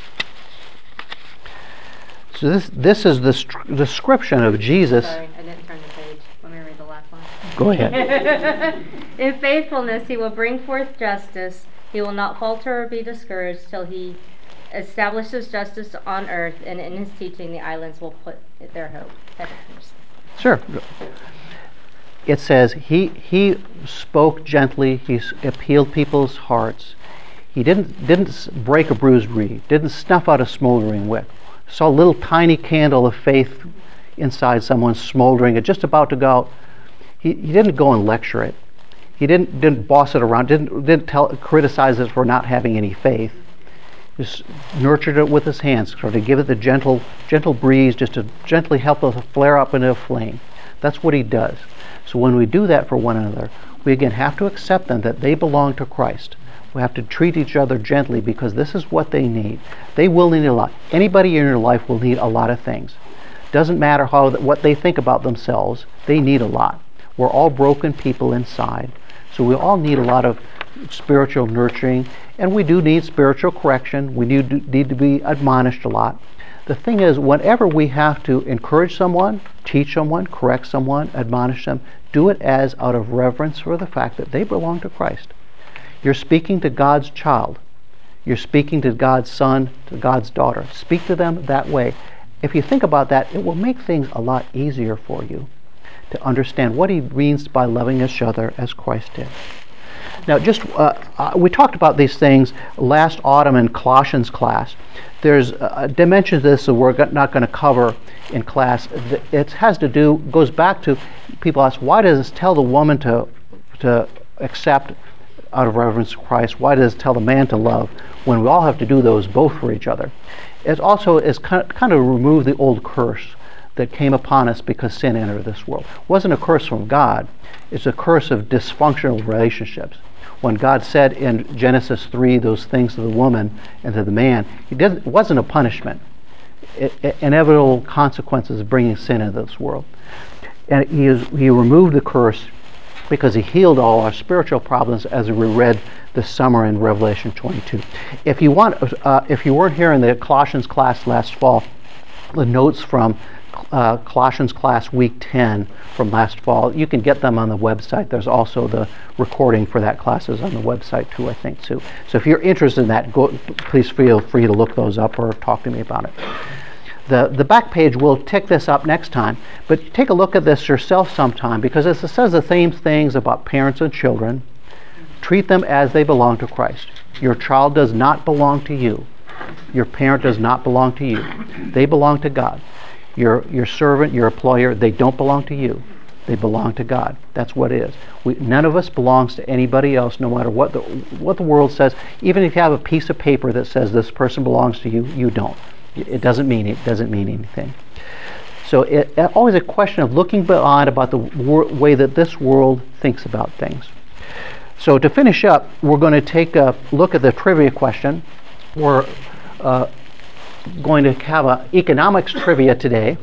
S1: So this this is the st- description of Jesus.
S9: Sorry, I didn't turn the page. Let me read the last one.
S1: Go ahead.
S9: In faithfulness he will bring forth justice. He will not falter or be discouraged till he establishes justice on earth, and in his teaching the islands will put their hope.
S1: Sure. It says he he spoke gently. He appealed people's hearts. He didn't didn't break a bruised reed. Didn't snuff out a smoldering wick. Saw a little tiny candle of faith inside someone smoldering, it just about to go out. He he didn't go and lecture it. He didn't didn't boss it around. Didn't didn't tell criticize it for not having any faith. Just nurtured it with his hands, sort of give it the gentle gentle breeze, just to gently help it flare up into a flame. That's what he does. So when we do that for one another, we again have to accept them that they belong to Christ. We have to treat each other gently because this is what they need. They will need a lot. Anybody in your life will need a lot of things. Doesn't matter how what they think about themselves, they need a lot. We're all broken people inside, so we all need a lot of spiritual nurturing, and we do need spiritual correction. We need, need to be admonished a lot. The thing is, whenever we have to encourage someone, teach someone, correct someone, admonish them, do it as out of reverence for the fact that they belong to Christ. You're speaking to God's child. You're speaking to God's son, to God's daughter. Speak to them that way. If you think about that, it will make things a lot easier for you to understand what he means by loving each other as Christ did. Now, just uh, uh, we talked about these things last autumn in Colossians class. There's uh, dimensions of this that we're not going to cover in class. It has to do, goes back to, people ask, why does this tell the woman to to accept out of reverence to Christ? Why does it tell the man to love when we all have to do those both for each other? It also is kind of, kind of remove the old curse that came upon us because sin entered this world. It wasn't a curse from God. It's a curse of dysfunctional relationships. When God said in Genesis three those things to the woman and to the man, he didn't, it wasn't a punishment. It, it, inevitable consequences of bringing sin into this world. And he, is, he removed the curse because he healed all our spiritual problems, as we read this summer in Revelation twenty-two. If you want, uh, if you weren't here in the Colossians class last fall, the notes from uh, Colossians class week ten from last fall, you can get them on the website. There's also the recording for that class is on the website too, I think, too. So if you're interested in that, go, please feel free to look those up or talk to me about it. The, the back page, we'll tick this up next time, but take a look at this yourself sometime, because it says the same things about parents and children. Treat them as they belong to Christ. Your child does not belong to you. Your parent does not belong to you. They belong to God. Your, your servant, your employer, they don't belong to you. They belong to God. That's what it is. We, none of us belongs to anybody else, no matter what the, what the world says. Even if you have a piece of paper that says this person belongs to you, you don't. It doesn't mean it doesn't mean anything. So it, it always a question of looking beyond about the wor- way that this world thinks about things. So to finish up, we're going to take a look at the trivia question. We're uh, going to have an economics trivia today.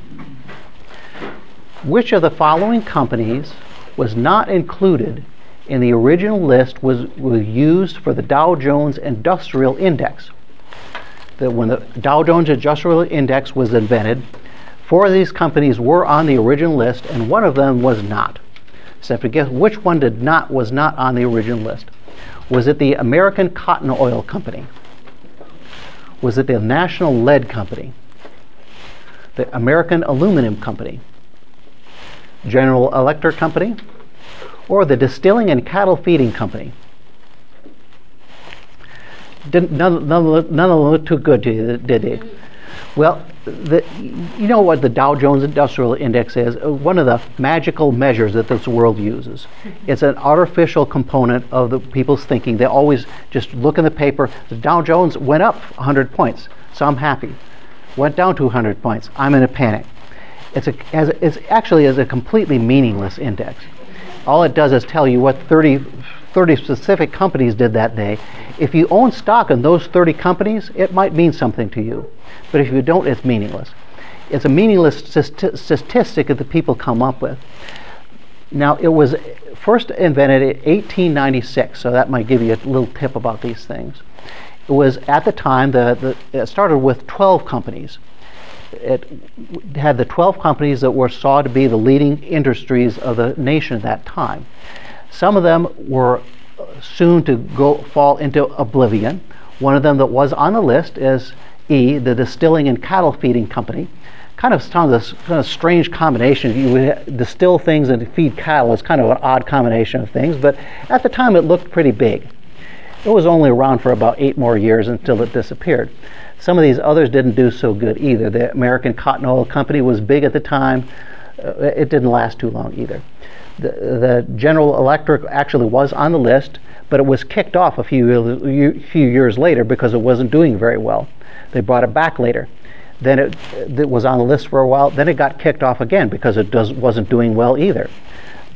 S1: Which of the following companies was not included in the original list was, was used for the Dow Jones Industrial Index? That when the Dow Jones Industrial Index was invented, four of these companies were on the original list, and one of them was not. So if you guess which one did not was not on the original list. Was it the American Cotton Oil Company? Was it the National Lead Company? The American Aluminum Company? General Electric Company? Or the Distilling and Cattle Feeding Company? Didn't, none, none, none of them looked too good to you, did they? Well, the, you know what the Dow Jones Industrial Index is? One of the magical measures that this world uses. It's an artificial component of the people's thinking. They always just look in the paper. The Dow Jones went up one hundred points, so I'm happy. Went down two hundred points, I'm in a panic. It's, a, as a, it's actually is a completely meaningless index. All it does is tell you what thirty, thirty specific companies did that day. If you own stock in those thirty companies, it might mean something to you. But if you don't, it's meaningless. It's a meaningless statistic that the people come up with. Now, it was first invented in eighteen ninety-six, so that might give you a little tip about these things. It was at the time, the, the, it started with twelve companies. It had the twelve companies that were saw to be the leading industries of the nation at that time. Some of them were soon to go fall into oblivion. One of them that was on the list is E, the Distilling and Cattle Feeding Company. Kind of sounds a kind of strange combination. You would distill things and feed cattle. It's kind of an odd combination of things, but at the time it looked pretty big. It was only around for about eight more years until it disappeared. Some of these others didn't do so good either. The American Cotton Oil Company was big at the time. Uh, it didn't last too long either. The, the General Electric actually was on the list, but it was kicked off a few, few years later because it wasn't doing very well. They brought it back later. Then it, it was on the list for a while. Then it got kicked off again because it does, wasn't doing well either.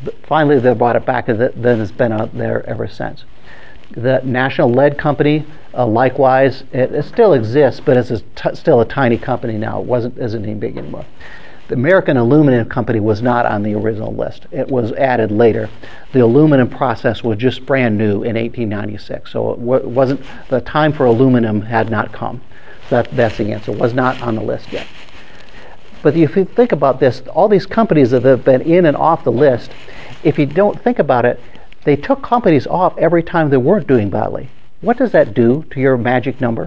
S1: finally they brought it back, and then it's been out there ever since. The National Lead Company, uh, likewise, it, it still exists, but it's a t- still a tiny company now. It wasn't isn't any big anymore. The American Aluminum Company was not on the original list. It was added later. The aluminum process was just brand new in eighteen ninety-six, so it w- wasn't the time for aluminum had not come. So that, that's the answer. It was not on the list yet. But if you think about this, all these companies that have been in and off the list, if you don't think about it, they took companies off every time they weren't doing badly. What does that do to your magic number?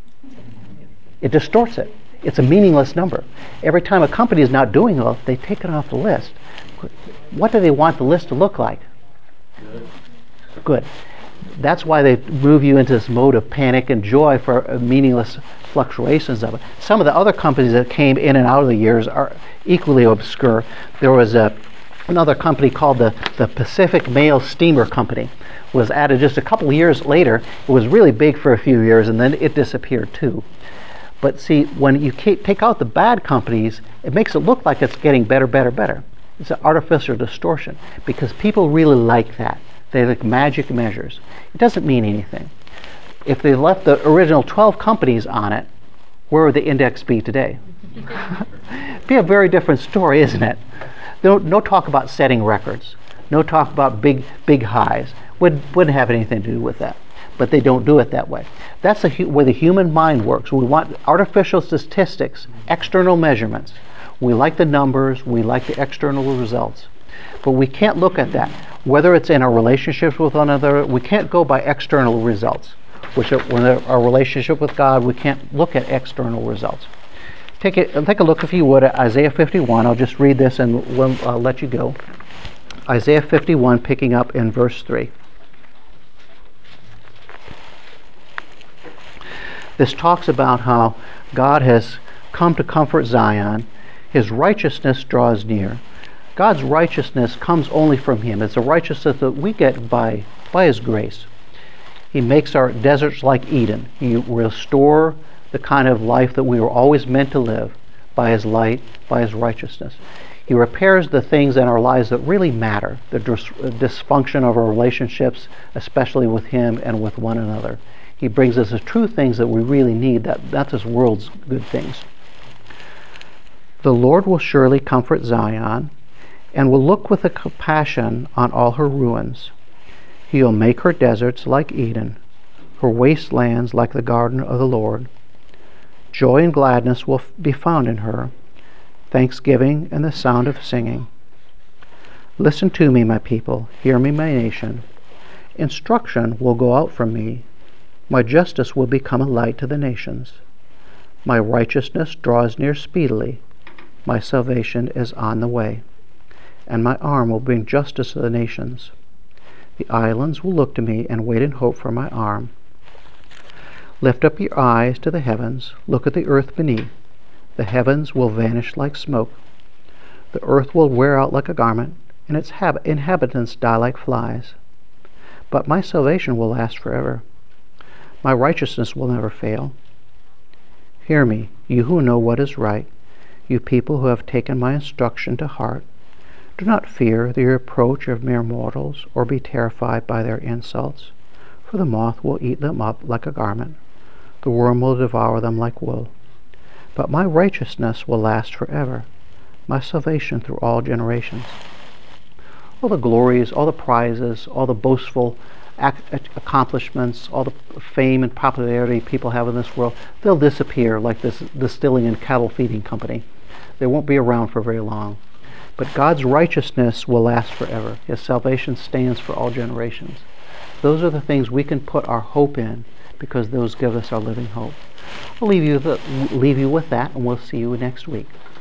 S1: It distorts it. It's a meaningless number. Every time a company is not doing well, they take it off the list. What do they want the list to look like? Good. Good. That's why they move you into this mode of panic and joy for meaningless fluctuations of it. Some of the other companies that came in and out of the years are equally obscure. There was a another company called the, the Pacific Mail Steamer Company. Was added just a couple of years later. It was really big for a few years, and then it disappeared too. But see, when you take out the bad companies, it makes it look like it's getting better, better, better. It's an artificial distortion, because people really like that. They like magic measures. It doesn't mean anything. If they left the original twelve companies on it, where would the index be today? It'd be a very different story, isn't it? No, no talk about setting records. No talk about big, big highs. Wouldn't, wouldn't have anything to do with that. But they don't do it that way. That's the hu- way the human mind works. We want artificial statistics, external measurements. We like the numbers. We like the external results. But we can't look at that. Whether it's in our relationships with one another, we can't go by external results. Which are, when our relationship with God, we can't look at external results. Take a, take a look, if you would, at Isaiah fifty-one. I'll just read this and we'll uh, let you go. Isaiah fifty-one, picking up in verse three. This talks about how God has come to comfort Zion. His righteousness draws near. God's righteousness comes only from Him. It's a righteousness that we get by, by His grace. He makes our deserts like Eden. He restores the kind of life that we were always meant to live by His light, by His righteousness. He repairs the things in our lives that really matter, the dis- dysfunction of our relationships, especially with Him and with one another. He brings us the true things that we really need, that, that's this world's good things. The Lord will surely comfort Zion and will look with a compassion on all her ruins. He will make her deserts like Eden, her wastelands like the garden of the Lord. Joy and gladness will be found in her, thanksgiving and the sound of singing. Listen to me, my people. Hear me, my nation. Instruction will go out from me. My justice will become a light to the nations. My righteousness draws near speedily. My salvation is on the way. And my arm will bring justice to the nations. The islands will look to me and wait in hope for my arm. Lift up your eyes to the heavens. Look at the earth beneath. The heavens will vanish like smoke. The earth will wear out like a garment, and its hab- inhabitants die like flies. But my salvation will last forever. My righteousness will never fail. Hear me, you who know what is right, you people who have taken my instruction to heart. Do not fear the reproach of mere mortals, or be terrified by their insults, for the moth will eat them up like a garment. The worm will devour them like wool. But my righteousness will last forever, my salvation through all generations. All the glories, all the prizes, all the boastful ac- accomplishments, all the fame and popularity people have in this world, they'll disappear like this distilling and cattle feeding company. They won't be around for very long. But God's righteousness will last forever. His salvation stands for all generations. Those are the things we can put our hope in, because those give us our living hope. I'll leave you, the, leave you with that, and we'll see you next week.